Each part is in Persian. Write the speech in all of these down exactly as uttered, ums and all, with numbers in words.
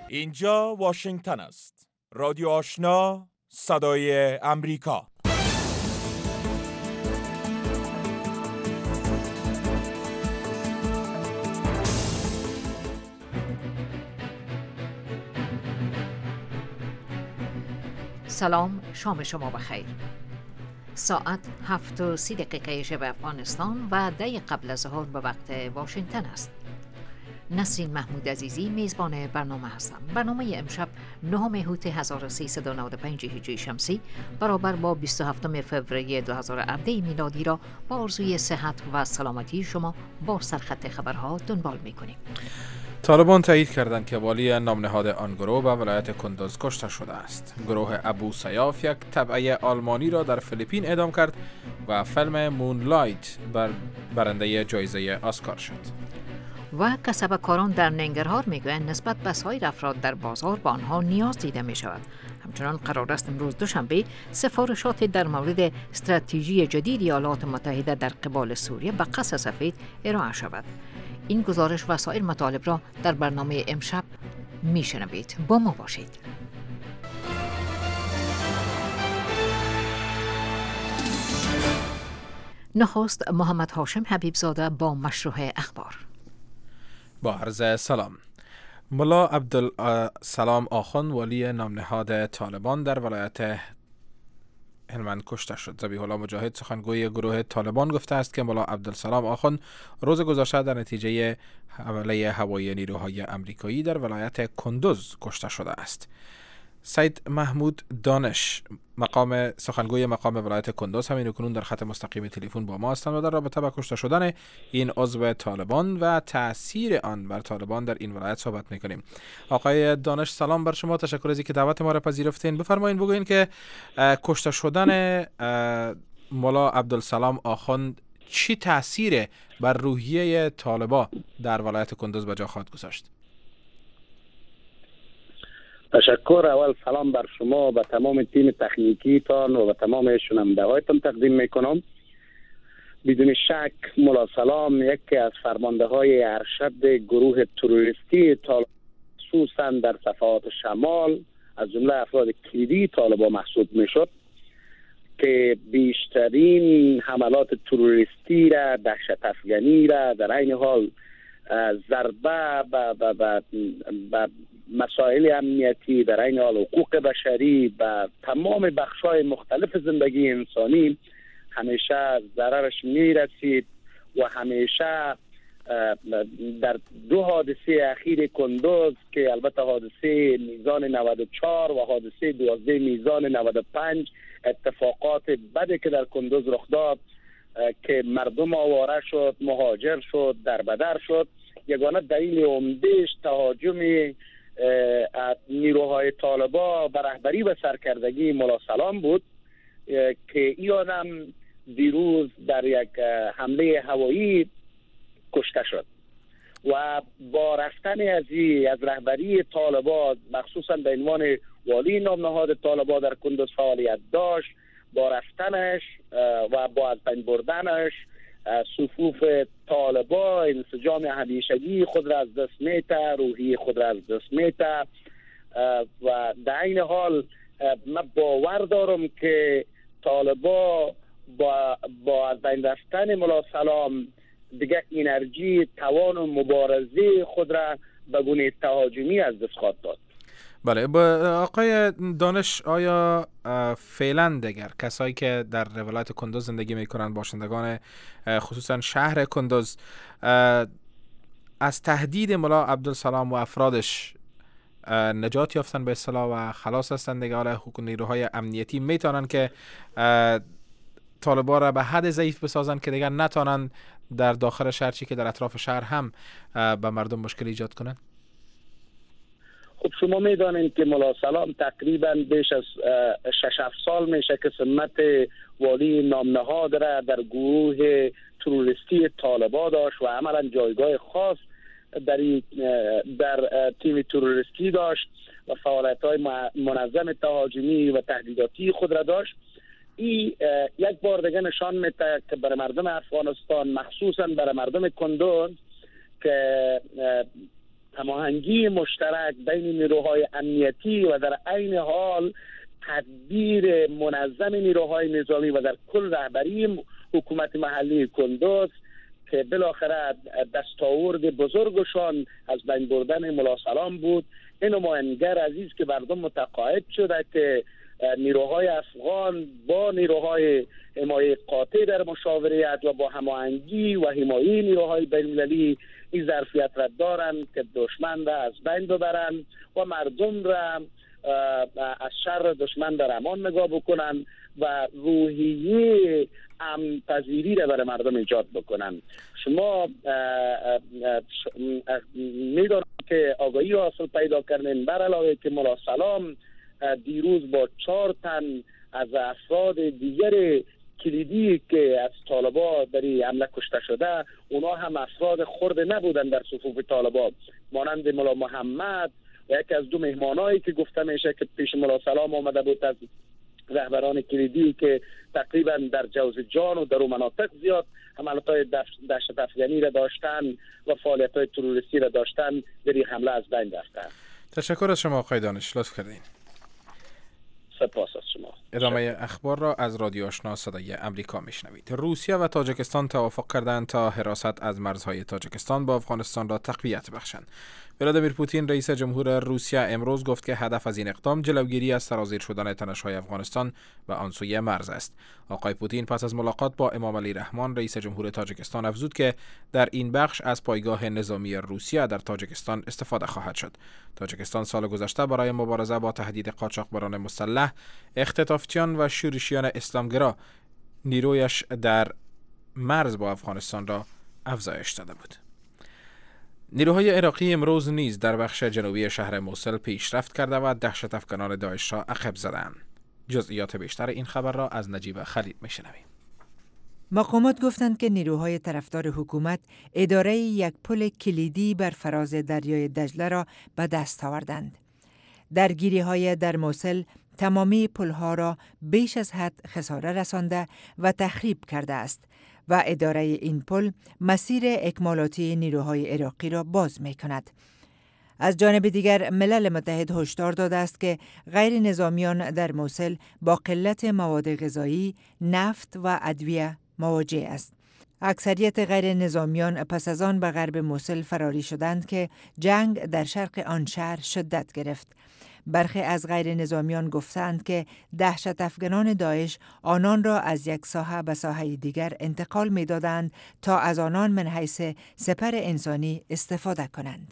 اینجا واشنگتن است. رادیو آشنا، صدای امریکا. سلام، شام شما بخیر. ساعت هفت و سی دقیقه شب افغانستان و ده قبل از ظهر به وقت واشنگتن است. نسرین محمود عزیزی میزبان برنامه هستم. برنامه امشب نهم هوت هزار و سیصد و نود و پنج هجری شمسی برابر با بیست و هفتم فوریه دو هزار و هفده میلادی را با آرزوی صحت و سلامتی شما با سرخط خبرها دنبال میکنیم. طالبان تایید کردند که والی نامنهاد آن گروه به ولایت کندوز کشته شده است. گروه ابو سیاف یک تبعه آلمانی را در فیلیپین اعدام کرد و فیلم مونلایت بر برنده جایزه اسکار شد. و کسبکاران در ننگرهار میگویند نسبت به سایر افراد در بازار با آنها نیاز دیده می شود. همچنان قرار است امروز دوشنبه سفارشات در مورد استراتژی جدید ایالات متحده در قبال سوریه به قصر سفید ارائه شود. این گزارش و سایر مطالب را در برنامه امشب میشنوید. با ما باشید. نخست محمد هاشم حبیبزاده با مشروع اخبار. با عرض سلام. ملا عبدالسلام آخوند والی نامنهاد طالبان در ولایت هلمند کشته شد. ذبیح الله مجاهد سخنگوی گروه طالبان گفته است که ملا عبدالسلام آخوند روز گذشته در نتیجه حمله هوایی نیروهای امریکایی در ولایت کندوز کشته شده است. سید محمود دانش مقام سخنگوی مقام ولایت کندوز همین اکنون در خط مستقیم تلفن با ما هستند و در رابطه با کشته شدن این عضو طالبان و تأثیر آن بر طالبان در این ولایت صحبت میکنیم. آقای دانش سلام بر شما، تشکر از اینکه دعوت ما را پذیرفتین. بفرمایید بگوین که کشته شدن ملا عبدالسلام آخوند چی تأثیر بر روحیه طالبان در ولایت کندوز به جا خواهد گذاشت؟ تشکر. اول سلام بر شما و تمام تیم تکنیکی تان و به تمام شنونده هایتان تقدیم میکنم. بدون شک ملا سلام یکی از فرمانده های ارشد گروه تروریستی طالبان خصوصا در صفحات شمال از جمله افراد کلیدی طالبان محسوب میشد که بیشترین حملات تروریستی را، دهشت افغانی را، در این حال ضربه به مسائل امنیتی، در این حال حقوق بشری و تمام بخش‌های مختلف زندگی انسانی همیشه ضررش میرسید و همیشه در دو حادثه اخیر کندوز که البته حادثه میزان نود و چهار و حادثه دوازده میزان نود و پنج اتفاقات بدی که در کندوز رخ داد که مردم آواره شد، مهاجر شد، دربدر شد، یگانه دلیل عمده‌اش تهاجم نیروهای طالبان به رهبری و سرکردگی ملا سلام بود که این آدم دیروز در یک حمله هوایی کشته شد و با رفتن از از رهبری طالبان مخصوصا به عنوان والی نامنهاد طالبان در کندوز فعالیت داشت، با رفتنش و با از بین بردنش صفوف طالبان انسجام همیشگی خود را از دست میته، روحی خود را از دست میته و در این حال من باور دارم که طالبان با, با از بین رفتن ملا سلام دیگه انرژی توان و مبارزه خود را به گونه تهاجمی از دست خواهد داد. بله، با آقای دانش، آیا فعلا دیگر کسایی که در ولایت کندوز زندگی میکنند، باشندگان خصوصا شهر کندوز، از تهدید ملا عبدالسلام و افرادش نجات یافتن به اصطلاح و خلاص هستند دیگه؟ حالا حقوق نیروهای امنیتی میتونن که طالبان را به حد ضعیف بسازن که دیگر نتونن در داخل شهر چی که در اطراف شهر هم به مردم مشکل ایجاد کنن؟ خب شما میدانید که ملا سلام تقریبا بیش از شش هفت سال میشه که سمت والی نامنهاد را در گروه تروریستی طالبان داشت و عملا جایگاه خاص در در تیم تروریستی داشت و فعالیت‌های منظم تهاجمی و تهدیداتی خود را داشت. این یک بار دیگه نشان میده که برای مردم افغانستان، مخصوصا برای مردم کندوز که هماهنگی مشترک بین نیروهای امنیتی و در عین حال تدبیر منظم نیروهای نظامی و در کل رهبری حکومت محلی کندوز که بالاخره دستاورد بزرگشان از بین بردن ملا سلام بود. این نماینگر عزیز که مردم متقاعد شده که نیروهای افغان با نیروهای حمایه قاطع در مشاورت و با هماهنگی و حمایه نیروهای بین‌المللی این ظرفیت را دارند که دشمن را از بین ببرند و مردم را از شر دشمن در امان نگاه بکنند و روحیه امن پذیری را برای مردم ایجاد بکنند. شما میدونید که آگاهی حاصل پیدا کردن بر علاوه که ملا سلام دیروز با چهار تن از افراد دیگر کلیدی که از طالبا در این حمله کشته شده، اونا هم افراد خرد نبودن در صفوف طالبا، مانند ملا محمد و یکی از دو مهمانایی که گفته میشه که پیش ملا سلام آمده بود از رهبران کلیدی که تقریبا در جوزجان و در اون مناطق زیاد عملیات‌های دهشت افغانی را داشتن و فعالیت‌های تروریستی را داشتن، در این حمله از بین رفتن. تشکر از شما آقای دانش، لطف کردین. سپاس از شما. ادامه اخبار را از رادیو آشنا صدای امریکا میشنوید. روسیه و تاجیکستان توافق کردند تا حراست از مرزهای تاجیکستان با افغانستان را تقویت بخشند. ولادیمیر پوتین رئیس جمهور روسیه امروز گفت که هدف از این اقدام جلوگیری از سرازیر شدن تنش‌های افغانستان و آن سوی مرز است. آقای پوتین پس از ملاقات با امام علی رحمان رئیس جمهور تاجیکستان افزود که در این بخش از پایگاه نظامی روسیه در تاجیکستان استفاده خواهد شد. تاجیکستان سال گذشته برای مبارزه با تهدید قاچاقبران مسلح، اختطافچیان و شورشیان اسلامگرا نیرویش در مرز با افغانستان را افزایش داده بود. نیروهای عراقی امروز نیز در بخش جنوبی شهر موصل پیشرفت کرده و دهشت افغانان داعش را عقب زدند. جزئیات بیشتر این خبر را از نجیب خلیل میشنویم. مقامات گفتند که نیروهای طرفدار حکومت اداره یک پل کلیدی بر فراز دریای دجله را به دست آوردند. درگیری‌های در موصل تمامی پل‌ها را بیش از حد خساره رسانده و تخریب کرده است و اداره این پل مسیر اکمالاتی نیروهای عراقی را باز می کند. از جانب دیگر ملل متحد هشدار داده است که غیر نظامیان در موصل با قلت مواد غذایی، نفت و ادویه مواجه است. اکثریت غیر نظامیان پس از آن به غرب موصل فراری شدند که جنگ در شرق آن شهر شدت گرفت. برخی از غیر نظامیان گفتند که دهشت افغانان داعش آنان را از یک ساحه به ساحه دیگر انتقال می دادند تا از آنان من حیث سپر انسانی استفاده کنند.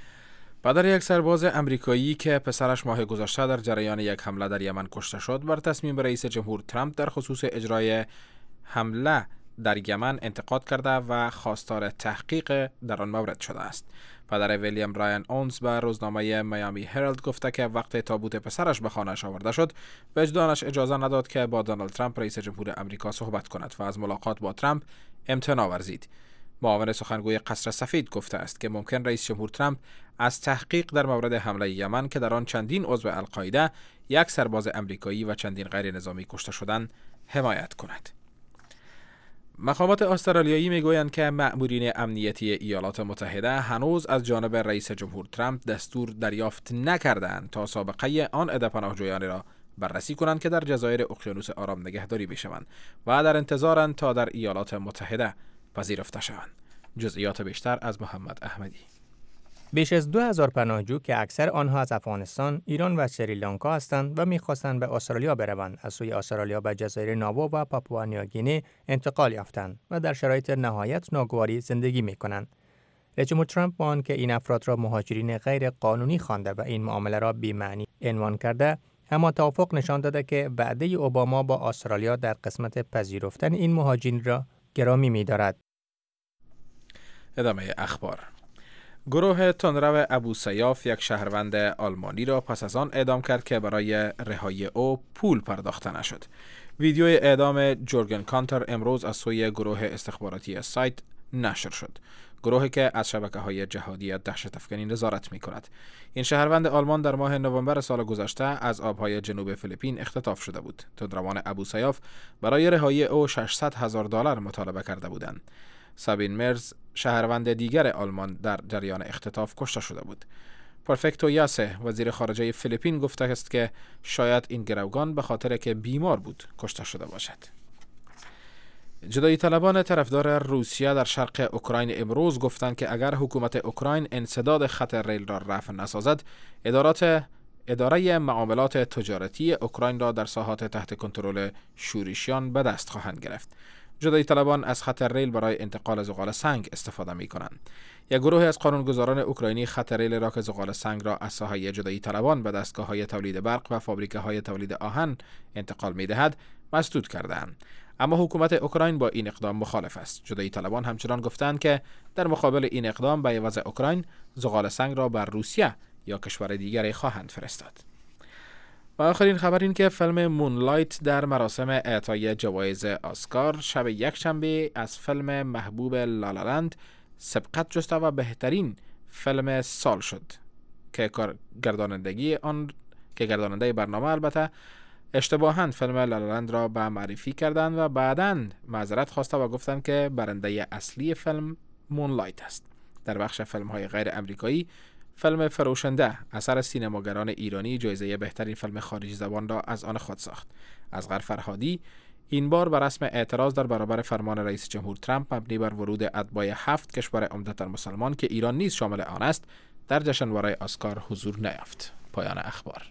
پدر یک سرباز امریکایی که پسرش ماه گذشته در جریان یک حمله در یمن کشته شد، بر تصمیم رئیس جمهور ترامپ در خصوص اجرای حمله در یمن انتقاد کرده و خواستار تحقیق در آن مورد شده است. پدر ویلیام رایان اونز به روزنامه میامی هرالد گفته که وقتی تابوت پسرش به خانه‌اش آورده شد، وجدانش اجازه نداد که با دونالد ترامپ رئیس جمهور آمریکا صحبت کند و از ملاقات با ترامپ امتناع ورزید. معاون سخنگوی قصر سفید گفته است که ممکن رئیس جمهور ترامپ از تحقیق در مورد حمله یمن که در آن چندین عضو القاعده، یک سرباز امریکایی و چندین غیر نظامی کشته شدند حمایت کند. مقامات استرالیایی میگویند که مأمورین امنیتی ایالات متحده هنوز از جانب رئیس جمهور ترامپ دستور دریافت نکردند تا سابقه آن عده پناهجویانی را بررسی کنند که در جزایر اقیانوس آرام نگهداری بشوند و در انتظارند تا در ایالات متحده پذیرفته شوند. جزئیات بیشتر از محمد احمدی. بیش از دو هزار پناهجو که اکثر آنها از افغانستان، ایران و سریلانکا هستند و می‌خواستند به استرالیا بروند، از سوی استرالیا به جزایر ناوو و پاپوا نیوگینی انتقال یافتند و در شرایط نهایت ناگواری زندگی می‌کنند. رئیس جمهور ترامپ با آنکه این افراد را مهاجرین غیر قانونی خوانده و این معامله را بی‌معنی عنوان کرده، اما توافق نشان داده که وعده اوباما با استرالیا در قسمت پذیرفتن این مهاجرین را گرامی می‌دارد. ادامه اخبار. گروه تندرو ابو سیاف یک شهروند آلمانی را پس از آن اعدام کرد که برای رهایی او پول پرداخته نشد. ویدیوی اعدام جورگن کانتر امروز از سوی گروه استخباراتی سایت نشر شد. گروهی که از شبکه‌های جهادی دهشت افغانی نظارت می‌کند. این شهروند آلمان در ماه نوامبر سال گذشته از آبهای جنوب فیلیپین اختطاف شده بود. تندروان ابو سیاف برای رهایی او ششصد هزار دلار مطالبه کرده بودند. سابین مرز شهروند دیگر آلمان در جریان اختطاف کشته شده بود. پرفکتو یاسه وزیر خارجه فیلیپین گفته است که شاید این گروگان به خاطر که بیمار بود کشته شده باشد. جدایی طلبان طرفدار روسیه در شرق اوکراین امروز گفتند که اگر حکومت اوکراین انسداد خط ریل را رفع نسازد، ادارات اداره معاملات تجارتی اوکراین را در ساحات تحت کنترل شورشیان به دست خواهند گرفت. جدایی طلبان از خط ریل برای انتقال زغال سنگ استفاده می کنند. یک گروه از قانونگذاران اوکراینی خط ریل را که زغال سنگ را از ساحه جدایی طلبان به دستگاه‌های تولید برق و فابریکه‌های تولید آهن انتقال می دهد مسدود کردند. اما حکومت اوکراین با این اقدام مخالف است. جدایی طلبان همچنان گفتند که در مقابل این اقدام به عوض اوکراین زغال سنگ را بر روسیه یا کشور دیگری خواهند فرستاد. و آخرین خبر این که فیلم مونلایت در مراسم اعطای جوایز اسکار شب یکشنبه از فیلم محبوب لالالند سبقت جست و بهترین فیلم سال شد که گردانندگی آن که گرداننده برنامه البته اشتباهاً فیلم لالالند را به معرفی کردند و بعداً معذرت خواسته و گفتند که برنده اصلی فیلم مونلایت است. در بخش فیلم‌های غیر امریکایی، فیلم فروشنده اثر سینماگران ایرانی جایزه بهترین فیلم خارجی زبان را از آن خود ساخت. اصغر فرهادی این بار بر رسم اعتراض در برابر فرمان رئیس جمهور ترامپ مبنی بر ورود اتباع هفت کشور عمدتاً مسلمان که ایران نیز شامل آن است در جشنواره اسکار حضور نیافت. پایان اخبار.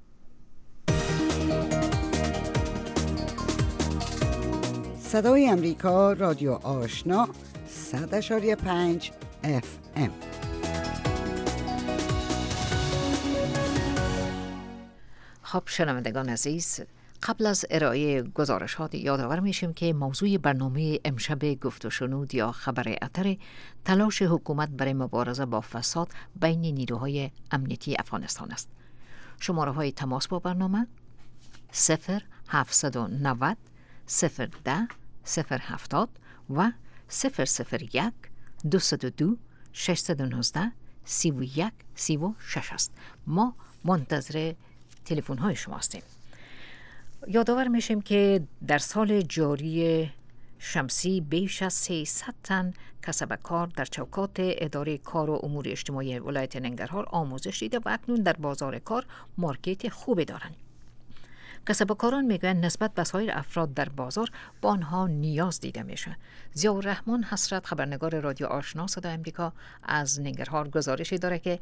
صدای امریکا، رادیو آشنا، صد و پنج اف ام. خب شنوندگان عزیز، قبل از ارائه گزارشات یادآور میشیم که موضوع برنامه امشب گفت و شنود یا خبر اتر تلاش حکومت برای مبارزه با فساد بین نیروهای امنیتی افغانستان است. شماره های تماس با برنامه صفر هفتصد و نود صفر ده صفر هفتاد و صفر صفر یک دویست و دو ششصد و نوزده سی و یک سی و شش است. ما منتظر تلفن های شما هستیم. یادآور میشیم که در سال جاری شمسی بیش از سیصد تن کسب کار در چوکات اداره کار و امور اجتماعی ولایت ننگرهار آموزش دیده و اکنون در بازار کار مارکت خوبی دارند. کسب کاران میگویند نسبت به سایر افراد در بازار با آنها نیاز دیده میشه. ضیاءالرحمن حسرت، خبرنگار رادیو آشنا صدای امریکا از ننگرهار، گزارشی داره که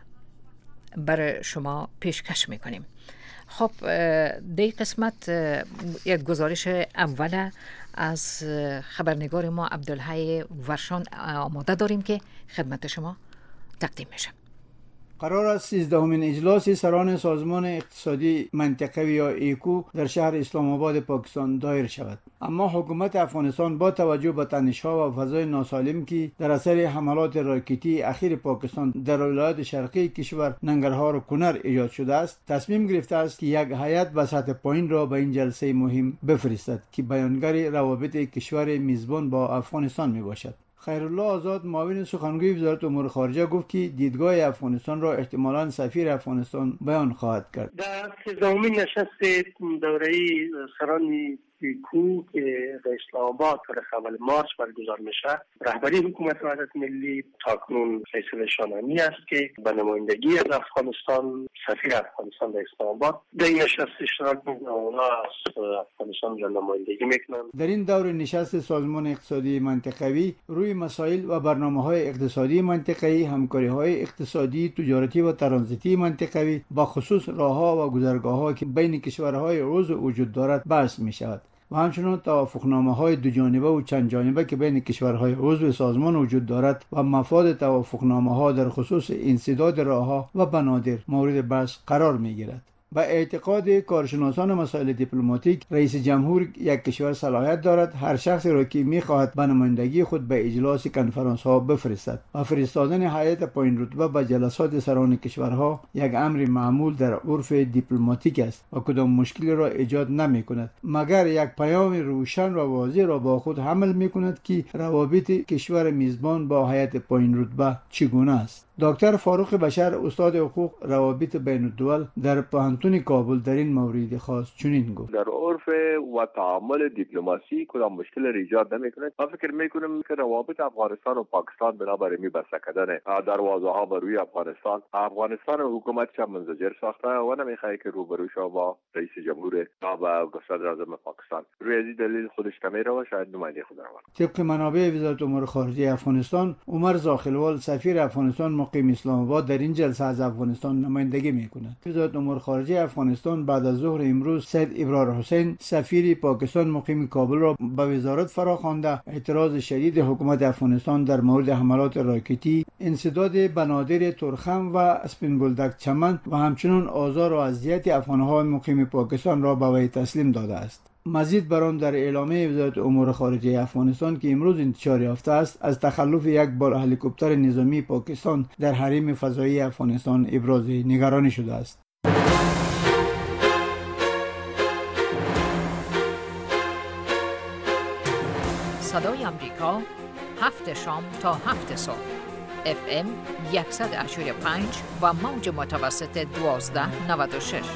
برای شما پیشکش میکنیم. خب دی قسمت یک گزارش اول از خبرنگار ما عبدالحی ورشان آماده داریم که خدمت شما تقدیم میشه. قرار است سیزدهمین اجلاس سران سازمان اقتصادی منطقوی یا ایکو در شهر اسلام آباد پاکستان دایر شود، اما حکومت افغانستان با توجه به تنش‌ها و فضای ناسالم که در اثر حملات راکتی اخیر پاکستان در ولایات شرقی کشور ننگرهار و کنر ایجاد شده است، تصمیم گرفته است که یک هیئت به سطح پایین را به این جلسه مهم بفرستد که بیانگر روابط کشور میزبان با افغانستان می باشد. خیرالله آزاد، معاون سخنگوی وزارت امور خارجه، گفت که دیدگاه افغانستان را احتمالاً سفیر افغانستان بیان خواهد کرد. در سیزدهمین نشست دوره‌ای سران ایکو که در اسلام آباد تاریخ اول مارس برگزار میشه، رهبری حکومت وحدت ملی تاکنون فیصله نامی است که به نمایندگی از افغانستان سفیر افغانستان در اسلام آباد در این نشست اشتراک میکنه. اونا از افغانستان را نمایندگی میکنن. در این دور نشست سازمان اقتصادی منطقوی روی مسائل و برنامه‌های اقتصادی منطقه‌ای، همکاری‌های اقتصادی، تجارتی و ترانزیتی منطقوی با خصوص راه‌ها و گذرگاه‌ها که بین کشورهای عضو وجود دارد بحث می‌شود و همچنین توافقنامه‌های دو جانبه و چند جانبه که بین کشورهای عضو سازمان وجود دارد و مفاد توافقنامه‌ها در خصوص انسداد راه‌ها و بنادر مورد بحث قرار می‌گیرد. با اعتقاد کارشناسان مسائل دیپلماتیک، رئیس جمهور یک کشور صلاحیت دارد هر شخصی را که می‌خواهد به نمایندگی خود به اجلاس کنفرانس ها بفرستد و فرستادن هیئت پایین رتبه به جلسات سران کشورها یک امر معمول در عرف دیپلماتیک است و کدام مشکلی را ایجاد نمی‌کند مگر یک پیام روشن و واضح را با خود حمل می‌کند که روابط کشور میزبان با هیئت پایین رتبه چگونه است. دکتر فاروق بشر استاد حقوق روابط بین الدول در پوهنتون کابل در این مورد خاص چنین گفت: در عرف و تعامل دیپلماسی کدام مشکل را ایجاد نمیکنه. من فکر میکنم که روابط افغانستان و پاکستان بنابر می بسته کردن دروازه ها بر روی افغانستان افغانستان و حکومت چه منزجر ساخته و نمیخواد که روبرو شو با رئیس جمهور یا با صدر اعظم پاکستان. روی این دلیل خودش نمیره و شاید نماینده خود را. طبق منابع وزارت امور خارجه افغانستان، عمر زاخلوال سفیر افغانستان مقیم اسلام آباد در این جلسه از افغانستان نمایندگی میکند. وزارت امور خارجه افغانستان بعد از ظهر امروز سید ابرار حسین سفیر پاکستان مقیم کابل را به وزارت فراخوانده اعتراض شدید حکومت افغانستان در مورد حملات راکتی، انسداد بنادر ترخم و اسپین بولدک چمن و همچنین آزار و اذیت افغان‌های مقیم پاکستان را به وی تسلیم داده است. مزید بر آن در اعلامیه وزارت امور خارجه افغانستان که امروز انتشار یافته است، از تخلف یک بار هلیکوپتر نظامی پاکستان در حریم فضایی افغانستان ابراز نگرانی شده است. صدای آمریکا، هفت شام تا هفت صبح، اف ام صد و هشتاد و پنج و موج متوسط دوازده نود و شش.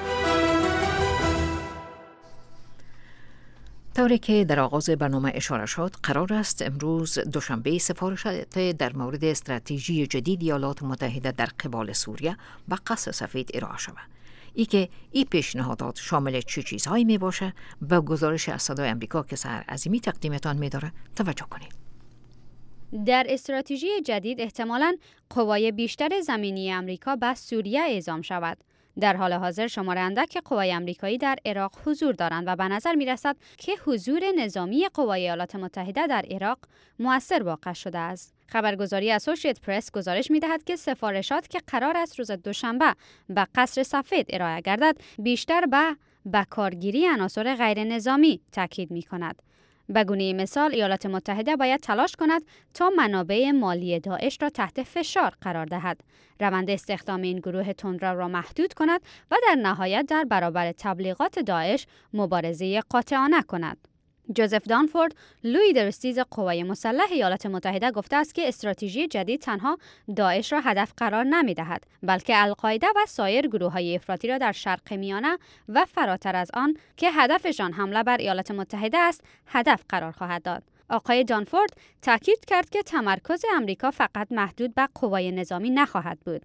طوری که در آغاز برنامه اشاره شد، قرار است امروز دوشنبه سفارشات در مورد استراتژی جدید ایالات متحده در قبال سوریه به قصر سفید ارائه شود. ای که این پیشنهادات شامل چه چیزهایی می باشه؟ به گزارش از صدای آمریکا که سحر عظیمی تقدیمتان می داره توجه کنید. در استراتژی جدید احتمالاً قوای بیشتر زمینی امریکا به سوریه اعزام شود. در حال حاضر شمار اندک قوای آمریکایی در عراق حضور دارند و به نظر می رسد که حضور نظامی قوای ایالات متحده در عراق مؤثر واقع شده است. خبرگزاری اسوسییت پرس گزارش می دهد که سفارشات که قرار است روز دوشنبه به قصر سفید ارائه گردد، بیشتر به بکارگیری عناصر غیر نظامی تاکید می کند. به گونه مثال، ایالات متحده باید تلاش کند تا منابع مالی داعش را تحت فشار قرار دهد، روند استخدام این گروه تندرو را محدود کند و در نهایت در برابر تبلیغات داعش مبارزه قاطعانه کند. جوزف دانفورد، لوی درستیز قوای مسلح ایالات متحده گفته است که استراتژی جدید تنها داعش را هدف قرار نمی دهد، بلکه القاعده و سایر گروه‌های افراطی را در شرق میانه و فراتر از آن که هدفشان حمله بر ایالات متحده است، هدف قرار خواهد داد. آقای دانفورد تاکید کرد که تمرکز امریکا فقط محدود به قوای نظامی نخواهد بود.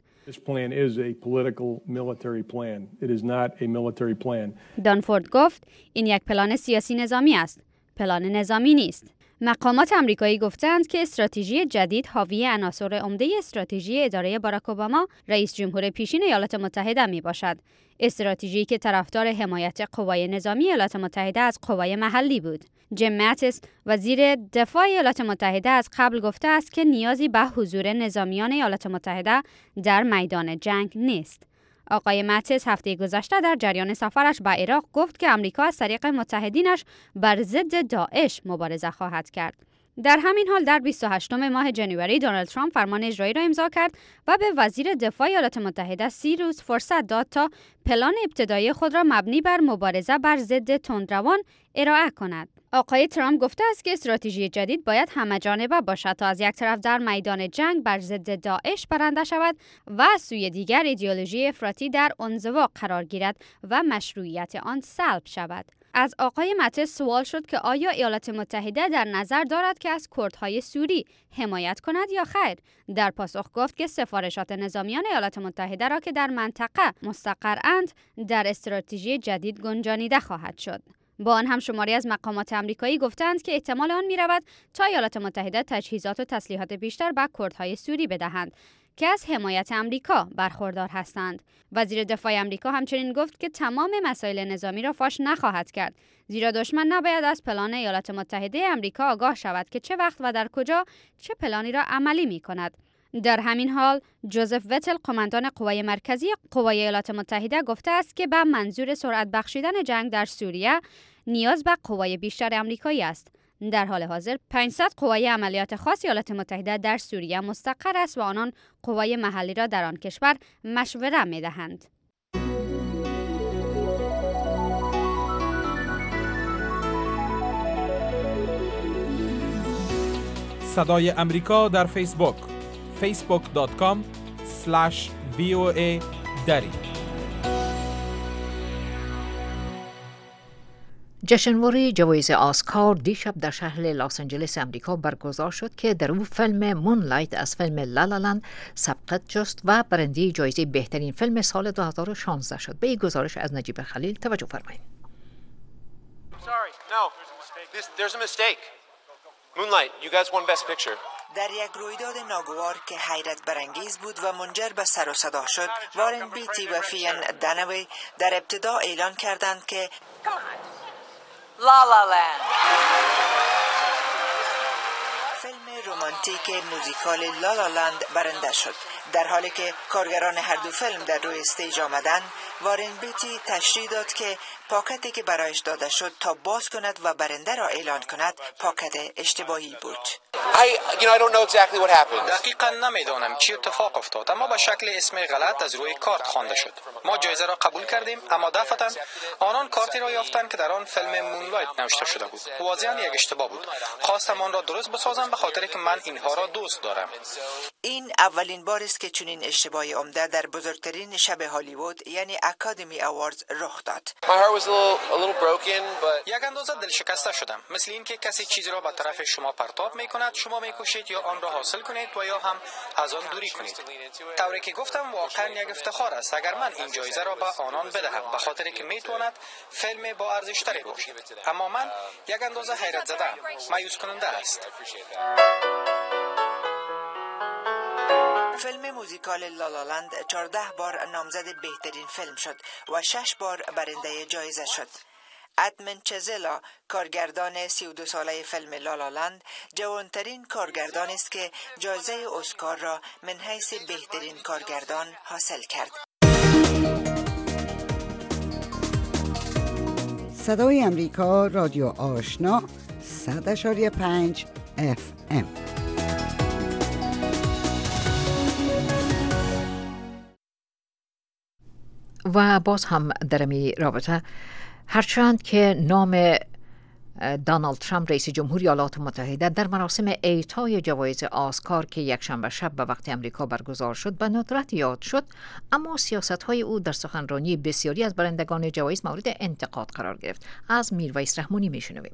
دانفورد گفت این یک پلان سیاسی نظامی است، پلان نظامی نیست. مقامات آمریکایی گفتند که استراتژی جدید حاوی عناصر عمده استراتژی اداره باراک اوباما، رئیس جمهور پیشین ایالات متحده می باشد. استراتژی که طرفدار حمایت قوای نظامی ایالات متحده از قوای محلی بود. جیم ماتیس، وزیر دفاع ایالات متحده، از قبل گفته است که نیازی به حضور نظامیان ایالات متحده در میدان جنگ نیست. آقای ماتیس هفته گذشته در جریان سفرش به عراق گفت که آمریکا از طریق متحدینش بر ضد داعش مبارزه خواهد کرد. در همین حال در بیست و هشتم ماه جنوری دونالد ترامپ فرمان اجرایی را امضا کرد و به وزیر دفاع ایالات متحده سی روز فرصت داد تا پلان ابتدایی خود را مبنی بر مبارزه بر ضد تندروان ارائه کند. آقای ترامپ گفته است که استراتژی جدید باید همه‌جانبه باشد تا از یک طرف در میدان جنگ بر ضد داعش برنده شود و از سوی دیگر ایدئولوژی افراطی در انزوا قرار گیرد و مشروعیت آن سلب شود. از آقای ماتیس سوال شد که آیا ایالات متحده در نظر دارد که از کردهای سوری حمایت کند یا خیر؟ در پاسخ گفت که سفارشات نظامیان ایالات متحده را که در منطقه مستقرند در استراتژی جدید گنجانیده خواهد شد. با آن هم شماری از مقامات آمریکایی گفتند که احتمال آن می‌رود تا ایالات متحده تجهیزات و تسلیحات بیشتر به کردهای سوری بدهند که از حمایت آمریکا برخوردار هستند. وزیر دفاع آمریکا همچنین گفت که تمام مسائل نظامی را فاش نخواهد کرد، زیرا دشمن نباید از پلان ایالات متحده آمریکا آگاه شود که چه وقت و در کجا چه پلانی را عملی می‌کند. در همین حال جوزف وتل، قماندان قوای مرکزی قوای ایالات متحده، گفته است که به منظور سرعت بخشیدن جنگ در سوریه نیاز به قوای بیشتر آمریکایی است. در حال حاضر پانصد قوای عملیات خاص ایالات متحده در سوریه مستقر است و آنان قوای محلی را در آن کشور مشوره می‌دهند. صدای امریکا در فیسبوک، facebook dot com slash voa dari. جشنواره جوایز آسکار دیشب در شهر لس آنجلس امریکا برگزار شد که در او فیلم مونلایت از فیلم لالالند سبقت جست و برنده جایزه بهترین فیلم سال دو هزار و شانزده شد. به این گزارش از نجیب خلیل توجه فرمایید. Sorry, no. This, there's a mistake. Moonlight, you guys won Best Picture. در یک رویداد ناگوار که حیرت برانگیز بود و منجر به سر و صدا شد، وارن بیتی و فیان دنوی در ابتدا اعلان کردند که لا لا لند فیلم رمانتیک موزیکال لا لا لند برنده شد. در حالی که کارگران هر دو فیلم در روی استیج آمدند، وارن بیتی تشریح داد که پاکتی که برایش داده شد تا باز کند و برنده را اعلان کند پاکت اشتباهی بود. I, you know, I don't know exactly what happened. دقیقاً نمیدانم چی اتفاق افتاد، اما به شکل اسم غلط از روی کارت خوانده شد. ما جایزه را قبول کردیم، اما دفعتاً آنان کارتی را یافتند که در آن فیلم مونلایت نوشته شده بود. واضحاً یک اشتباه بود. خواستم آن را درست بسازم به خاطر که من اینها را دوست دارم. این اولین بار است که چنین اشتباهی عمده در بزرگترین شب هالیوود یعنی اکادمی اواردز رخ داد. یک اندازه دلشکسته شدم، مثل این که کسی چیزی را به طرف شما پرتاب می کند، شما می کوشید یا آن را حاصل کنید و یا هم از آن دوری کنید. طوری که گفتم واقعا یک افتخار است اگر من این جایزه را به آنان بدهم، به خاطر که می تواند فیلم با ارزش تری باشد. اما من یک اندازه حیرت زدم، مایوس کننده است. فیلم موزیکال لالالند چهارده بار نامزد بهترین فیلم شد و شش بار برنده جایزه شد. ادمن چزلا، کارگردان سی و دو ساله فیلم لالالند، جوانترین کارگردان است که جایزه اسکار را من حیث بهترین کارگردان حاصل کرد. صدای امریکا، رادیو آشنا، صد اشاری پنج اف ام. و باز هم در می رابطه، هرچند که نام دونالد ترامپ رئیس جمهوری ایالات متحده در مراسم اعطای جوایز آسکار که یک شنبه شب به وقت امریکا برگزار شد به ندرت یاد شد، اما سیاست‌های او در سخنرانی بسیاری از برندگان جوایز مورد انتقاد قرار گرفت. از میرویس رحمانی میشنویم.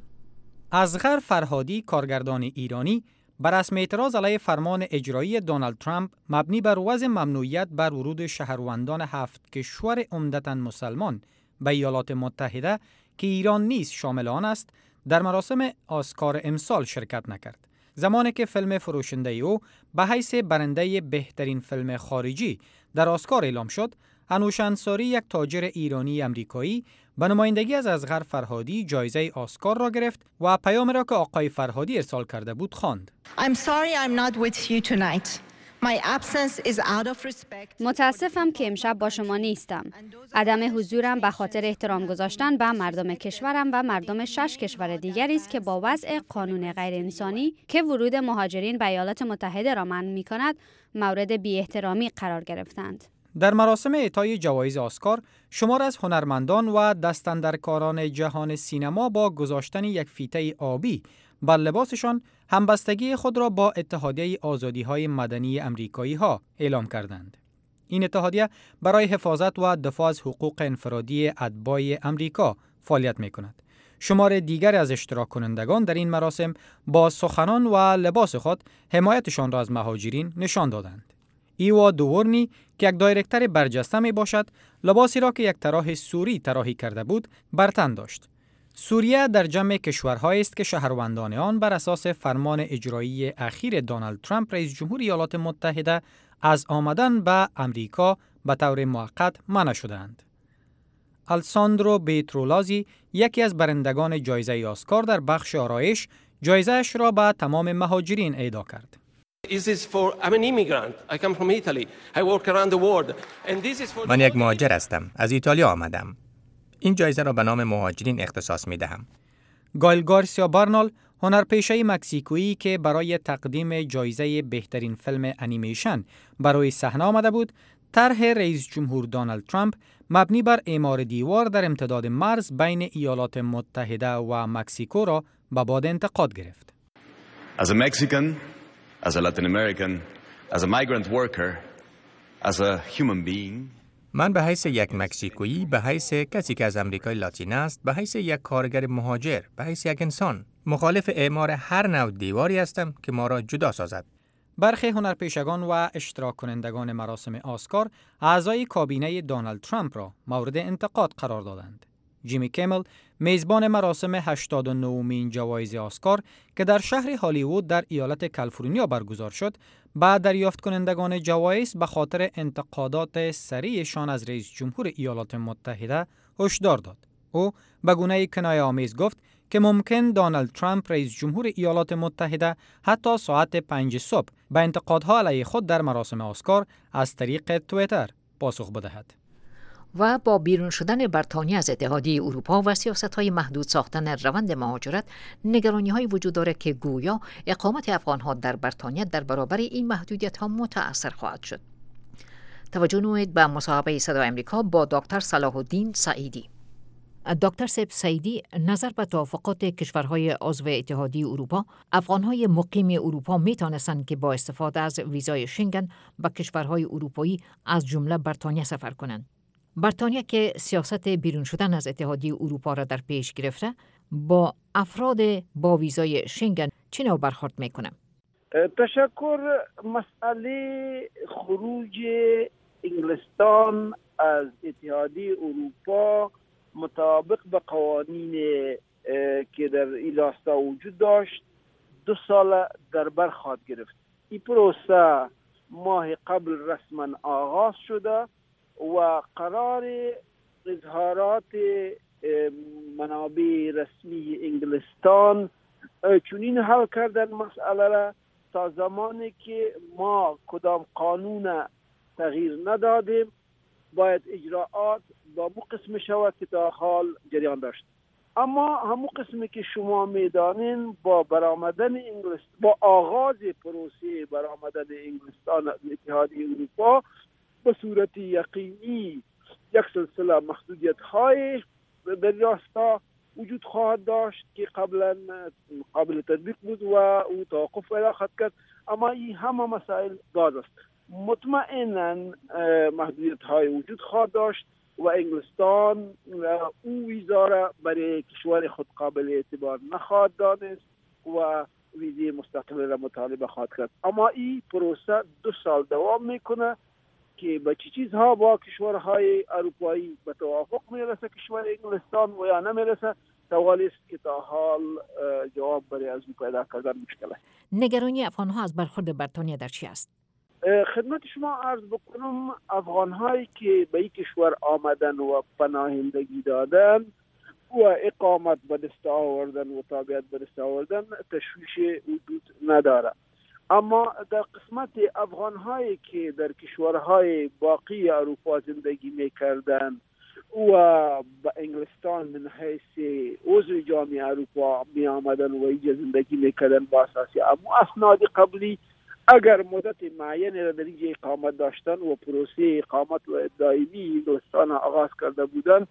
اصغر فرهادی، کارگردان ایرانی، بر رسم اعتراض علیه فرمان اجرایی دونالد ترامپ مبنی بر وضع ممنوعیت بر ورود شهروندان هفت کشور عمدتاً مسلمان به ایالات متحده که ایران نیز شامل آن است، در مراسم آسکار امسال شرکت نکرد. زمانی که فیلم فروشنده او به حیث برنده بهترین فیلم خارجی در آسکار اعلام شد، انوش انصاری، یک تاجر ایرانی امریکایی، به نمایندگی از اصغر فرهادی جایزه آسکار را گرفت و پیامی را که آقای فرهادی ارسال کرده بود خواند. I'm sorry I'm not with you tonight. My absence is out of respect. متاسفم که امشب با شما نیستم. عدم حضورم به خاطر احترام گذاشتن به مردم کشورم و مردم شش کشور دیگری است که با وضع قانون غیر انسانی که ورود مهاجرین به ایالات متحده را منع می‌کند مورد بی‌احترامی قرار گرفتند. در مراسم اعطای جوایز آسکار، شمار از هنرمندان و دستاندرکاران جهان سینما با گذاشتن یک فیته آبی بر لباسشان همبستگی خود را با اتحادیه آزادی‌های مدنی امریکایی‌ها اعلام کردند. این اتحادیه برای حفاظت و دفاع از حقوق انفرادی اتباع امریکا فعالیت می‌کند. شمار دیگر از اشتراک کنندگان در این مراسم با سخنان و لباس خود حمایتشان را از مهاجرین نشان دادند. ایوا دوورنی که یک دایرکتر برجسته می باشد، لباسی را که یک طراح سوری طراحی کرده بود بر تن داشت. سوریه در جمع کشورهایی است که شهروندان آن بر اساس فرمان اجرایی اخیر دونالد ترامپ رئیس جمهوری ایالات متحده از آمدن به امریکا به طور موقت منع شدند. الساندرو بیترولازی، یکی از برندگان جایزه آسکار در بخش آرایش، جایزه‌اش را به تمام مهاجرین اهدا کرد. من یک مهاجر هستم. از ایتالیا آمدم. این جایزه را به نام مهاجرین اختصاص می دهم. گایل گارسیا بارنال، هنرپیشه مکزیکویی که برای تقدیم جایزه بهترین فیلم انیمیشن برای صحنه آمده بود، طرح رئیس جمهور دونالد ترامپ مبنی بر اعمار دیوار در امتداد مرز بین ایالات متحده و مکزیکو را به باد انتقاد گرفت. As a Mexican, as a Latin American, as a migrant worker, as a human being. من به حیث یک مکزیکویی، به حیث کسی که از امریکای لاتین است، به حیث یک کارگر مهاجر، به حیث یک انسان، مخالف اعمار هر نوع دیواری هستم که ما را جدا سازد. برخی هنرپیشگان و اشتراک کنندگان مراسم آسکار اعضای کابینه دونالد ترامپ را مورد انتقاد قرار دادند. جیمی کیمل، میزبان مراسم هشتاد و نهمین جوایز آسکار که در شهر هالیوود در ایالت کالیفرنیا برگزار شد، بعد دریافت کنندگان جوایز به خاطر انتقادات سریعشان از رئیس جمهور ایالات متحده هشدار داد. او به گونه کنایه‌آمیز گفت که ممکن دونالد ترامپ رئیس جمهور ایالات متحده حتی ساعت پنج صبح به انتقادها علیه خود در مراسم آسکار از طریق توییتر پاسخ بدهد. و با بیرون شدن بریتانیا از اتحادیه اروپا و سیاست‌های محدود ساختن روند مهاجرت، نگرانی‌هایی وجود دارد که گویا اقامت افغان‌ها در بریتانیا در برابر این محدودیت‌ها متأثر خواهد شد. توجه نمایید به مصاحبه صدای آمریکا با دکتر صلاح الدین سعیدی. دکتر سیب سعیدی، نظر به توافقات کشورهای عضو اتحادیه اروپا، افغان‌های مقیم اروپا می‌توانستند که با استفاده از ویزای شنگن به کشورهای اروپایی از جمله بریتانیا سفر کنند. بریتانیا که سیاست بیرون شدن از اتحادیه اروپا را در پیش گرفته، با افراد با ویزای شنگن چه نوع برخورد میکنه؟ تشکر. مسئله خروج انگلستان از اتحادیه اروپا مطابق به قوانین که در این راستا وجود داشت دو سال در بر خواهد گرفت. این پروسه ماه قبل رسما آغاز شده و قرار اظهارات منابع رسمی انگلستان چنین حل کردن مسئله را تا زمانی که ما کدام قانون تغییر ندادیم باید اجراعات با مو قسم شود که تا حال جریان داشت. اما همون قسمی که شما میدانین با برآمدن انگلستان، با آغاز پروسه برآمدن انگلستان از اتحادیه اروپا به صورت یقینی یک سلسله محدودیت های در راستا وجود خواهد داشت که قبلا قابل تطبیق بود و او توقف پیدا خواهد کرد. اما این همه مسائل گاز است. مطمئنا محدودیت های وجود خواهد داشت و انگلستان او ویزا را برای کشور خود قابل اعتبار نخواهد دانست و ویزای مستقل را مطالبه خواهد کرد. اما این پروسه دو سال دوام میکنه که با چی چیزها با کشورهای اروپایی به توافق میرسه کشور انگلستان و یا نمیرسه، سوالی است که تا حال جواب برای از او پیدا کردن مشکل است. نگرانی افغان‌ها از برخورد بریتانیا در چی است؟ خدمت شما عرض بکنم افغان‌هایی که به این کشور آمدن و پناهندگی دادن و اقامت به دست آوردن و تابعیت به دست آوردن تشویش وجود نداره. اما در قسمت افغان‌هایی که در کشورهای باقی اروپا زندگی می‌کردند و به انگلستان من حیث عضو جامعه اروپا می آمدن و اینجا زندگی می‌کردن با اساس اما اسناد قبلی، اگر مدت معینی را در اینجا اقامت داشتن و پروسه اقامت و دائمی انگلستان آغاز کرده بودن،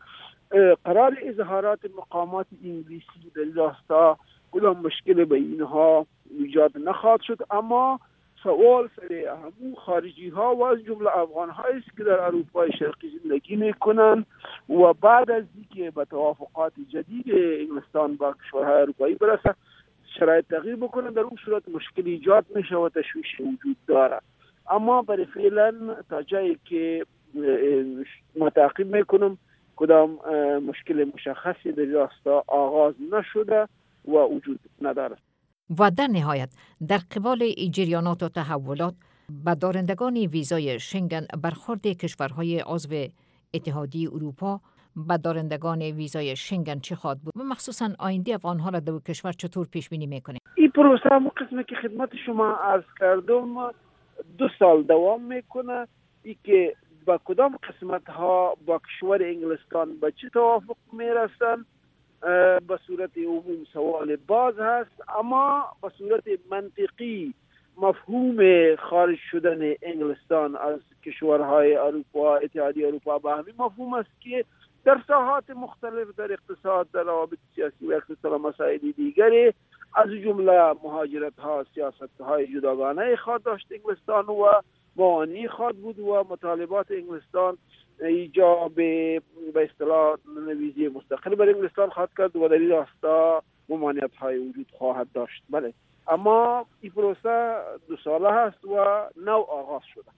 قرار اظهارات مقامات انگلیسی در راستا کدام مشکل به اینها ایجاد نخواهد شد. اما سوال سر همون خارجی ها و از جمله افغان هایی است که در اروپای شرقی زندگی میکنن و بعد از اینکه به توافقات جدید انگلستان با کشورهای اروپایی برسه شرایط تغییر بکنن، در اون صورت مشکل ایجاد میشه و تشویش وجود داره. اما برای فعلا تا جایی که ما تعقیب میکنم کدام مشکل مشخصی در راستا آغاز نشده و وجود نداره. و در نهایت در قبال جریانات و تحولات به دارندگان ویزای شنگن برخورد کشورهای عضو اتحادیه اروپا به دارندگان ویزای شنگن چه خواهد بود و مخصوصا آینده افغان‌ها را در کشور چطور پیش بینی میکنه؟ این پروسه هم قسمی که خدمت شما عرض کردم دو سال دوام میکنه. ای که با کدام قسمت ها با کشور انگلستان به چه توافق میرسن به صورت عموم سوال باز هست، اما به صورت منطقی مفهوم خارج شدن انگلستان از کشورهای اروپا اتحادیه اروپا به همین مفهوم است که در ساحات مختلف، در اقتصاد، در روابط سیاسی و اقتصاد مسائل دیگری از جمله مهاجرت ها، سیاست های جداگانه خود داشت انگلستان و موانع خود بود و مطالبات انگلستان ایجاب به اصطلاح نویزی مستقل بر انگلستان خواهد کرد و در این راستا ممانعت های وجود خواهد داشت. بله، اما این پروسه دو ساله هست و نو آغاز شده.